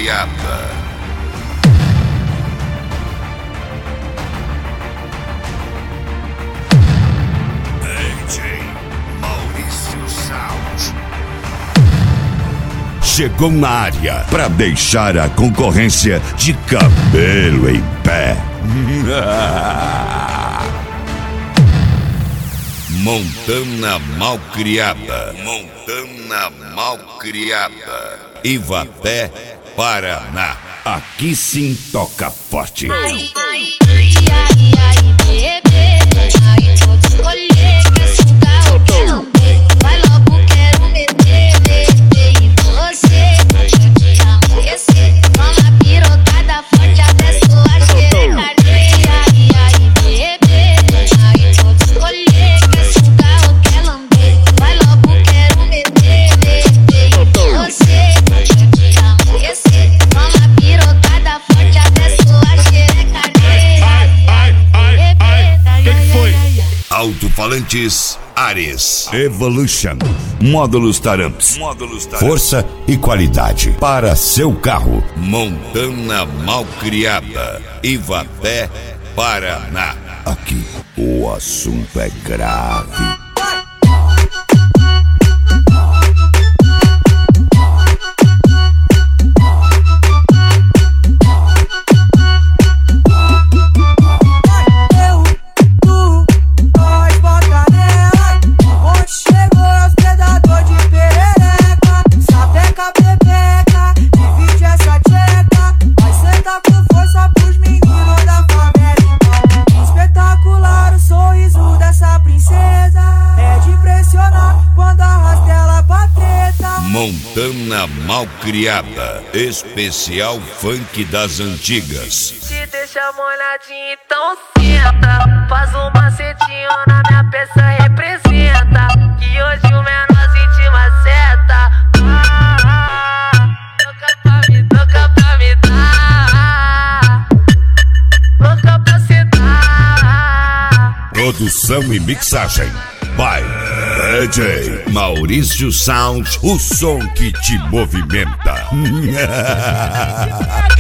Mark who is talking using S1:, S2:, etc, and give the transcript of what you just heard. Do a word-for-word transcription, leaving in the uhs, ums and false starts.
S1: Malcriada. D J Maurício Sound chegou na área pra deixar a concorrência de cabelo em pé. Montana Malcriada. Montana Malcriada. Ivaté, Paraná. Aqui sim toca forte.
S2: Ai, ai, ai, ai, ai, bebê. Ai, vou te escolher. Quer sugar ou quer lamber? Vai logo, quero meter, meter em você. Quer amanhecer com uma pirocada forte até sua xereca. Ai, ai, bebê. Ai, vou te escolher. Quer sugar ou quer lamber? Vai logo, quero meter, meter em você. Quer amanhecer com uma pirocada forte até sua xereca. Ai, ai, ai, ai,
S1: que que foi? Alto-falantes Ares Evolution. Módulos Taramps. Módulos Taramps. Força e qualidade para seu carro. Montana Malcriada. Ivaté, Paraná. Aqui o assunto é grave. Montana Malcriada, especial funk das antigas.
S3: Te deixa molhadinho, então senta. Faz um macetinho na minha peça, representa. Que hoje o menor sente uma seta. Ah, toca pra me, toca pra me dar. Louca pra sentar.
S1: Produção e mixagem by D J Maurício Sound, o som que te movimenta.